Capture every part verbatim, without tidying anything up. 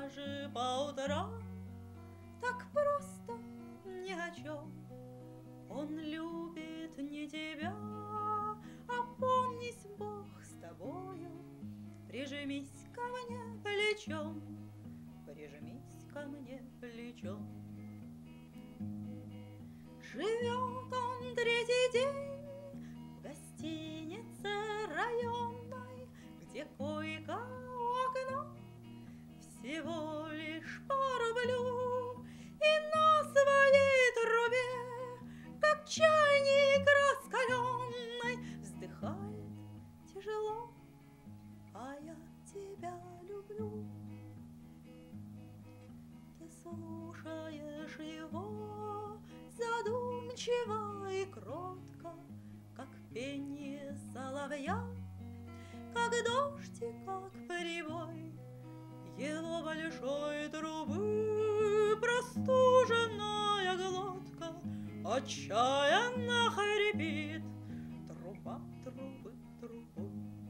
даже по утрам, так просто ни о чем. Он любит не тебя, опомнись, Бог с тобою. Прижмись ко мне плечом, прижмись ко мне плечом. Живет он третий день в гостинице районной, где койка у окна всего лишь по рублю, и на своей трубе, как чайник раскаленный, вздыхает тяжело: а я тебя люблю. Ты слушаешь его задумчиво и кротко, как пение соловья, как дождь и как прибой его большой трубы простуженная глотка отчаянно хрипит, труба трубы трубой.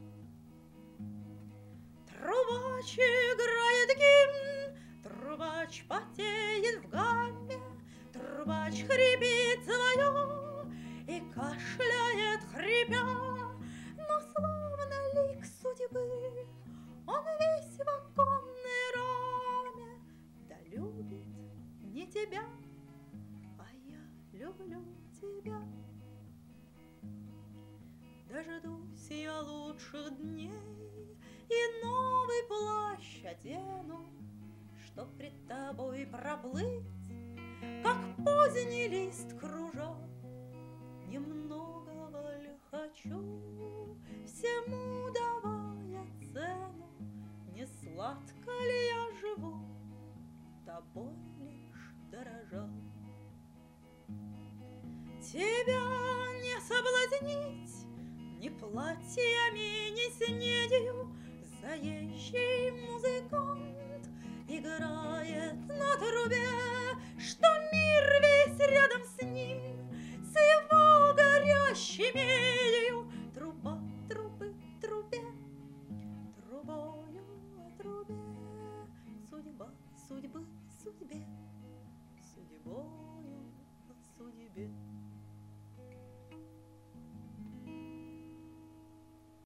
Трубач играет гимн, трубач потеет в гамме, трубач хрипит свое и кашляет хрипя, но словно лик судьбы он весь в оконной раме. Да любит не тебя, а я люблю тебя. Дождусь я лучших дней и новый плащ одену, чтоб пред тобой проплыть, как поздний лист кружа. Немногого ли хочу, всему давая цену, не сладко ли я живу, тобой лишь дорожа. Тебя не соблазнить ни платьями, ни снедью. Заезжий музыкант играет на трубе, что мир весь рядом с ним, с его горящей медью. Труба трубы трубе, трубою о трубе, судьба судьбы судьбе, судьбою о судьбе.